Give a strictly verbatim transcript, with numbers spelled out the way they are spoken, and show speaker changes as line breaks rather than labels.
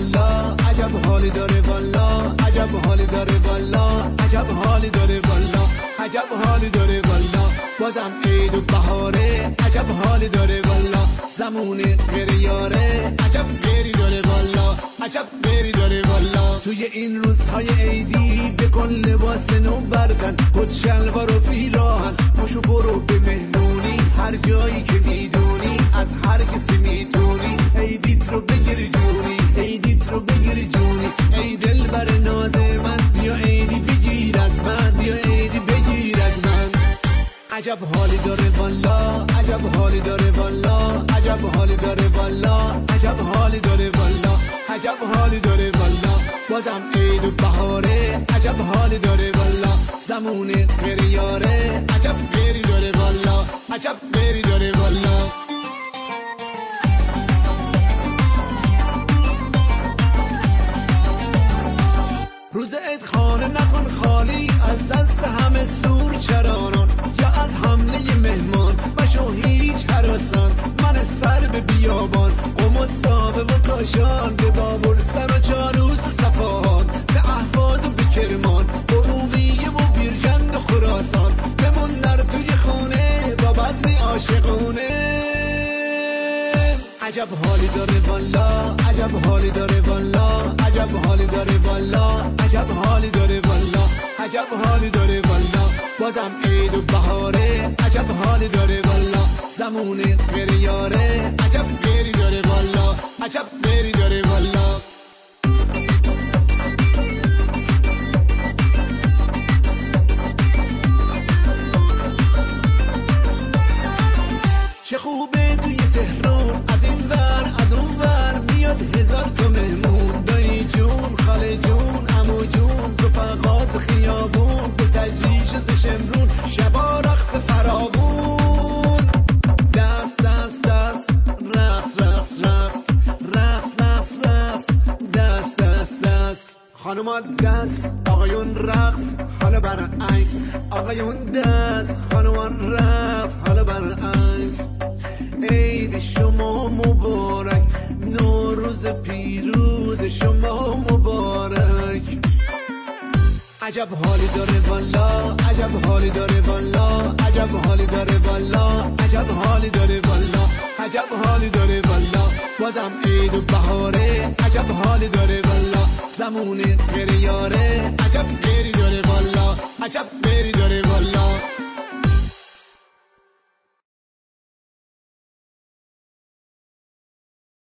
والا عجب حالی داره والا عجب حالی داره والا عجب حالی داره والا عجب حالی داره والا بازم عید و بهاره عجب حالی داره والا زمونه غیر یاره عجب غیری داره والا عجب غیری داره والا توی این روزهای عیدی بکن لباس نو بردن کت شلوار و پیراهن پاشو برو به مهمونی هر جایی که میدونی از هر کسی میتونی عیدیت رو بگیری جونی عیدیت رو بگیری جونی ای دل بر ناز من بیا عیدی بگیر از من بیا عیدی بگیر از من عجب حالی داره والا عجب حالی داره والا عجب حالی داره والا عجب حالی داره والا عجب حالی داره والا بازم عید و بهاره عجب حالی داره والا زمونه غیر یاره عجب غیری داره والا عجب غیری داره والا روز عید خانه نکن خالی از دست همه سور چرانان یا از حمله مهمان مشو هیچ هراسان من سر به بیابان قم و ساوه و کاشان به بابرسن و چاروس و صفاهان به احفاد و به کرمان ارومیه و بیرجند و خراسان بمون در توی خونه با بزمی عاشقونه عجب حالی داره والا عجب حالی داره والا عجب حالی داره والا عجب حالی داره والا عجب حالی داره والا بازم عید و بهاره عجب حالی داره والا زمونه غیر یاره عجب غیری داره والا عجب غیری داره والا چه خوبه توی تهران از این ور از اون ور میاد هزار تا مهمون دایی جون خاله جون عمو جون رفقات خیابون به تجریش و شمرون شبا رقص فراوون دست دست دست رقص رقص رقص رقص رقص رقص دست دست دست خانومان دست آقایون رقص حالا برعکس آقایون دست خانومان رقص حالا برعکس عید شما مبارک نوروز پیروز شما مبارک عجب حالی داره والا عجب حالی داره والا عجب حالی داره والا عجب حالی داره والا عجب حالی داره والا بازم عید و بهاره عجب حالی داره والا زمونه غیر یاره عجب غیری داره والا عجب غیری داره والا